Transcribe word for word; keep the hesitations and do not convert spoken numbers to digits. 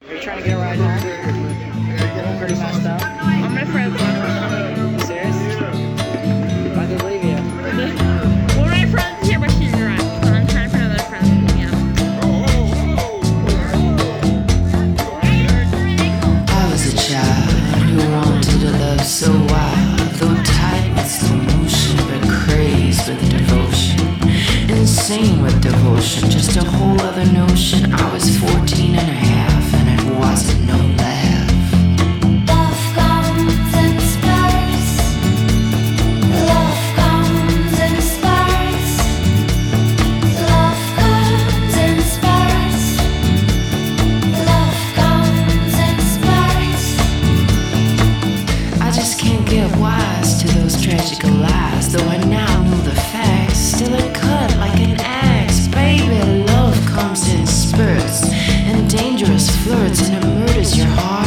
Are you trying to get a ride home? Pretty messed up. All my friends left. Serious? I could leave you. One of my friends here, but she's drunk. So I'm trying to find another friend to pick me up. I was a child who wanted a love so wild, though tight with slow motion, but crazed with devotion, insane with devotion, just a whole other notion. I was fourteen and a half, and it wasn't no laugh. Love comes in spurs. Love comes in spurs. Love comes in spurs. Love comes in spurs. I just can't get wise to those tragic lies, though I now know the facts. Still it cut like an axe. Baby, love comes in spurts and dangerous flirts, and it murders your heart.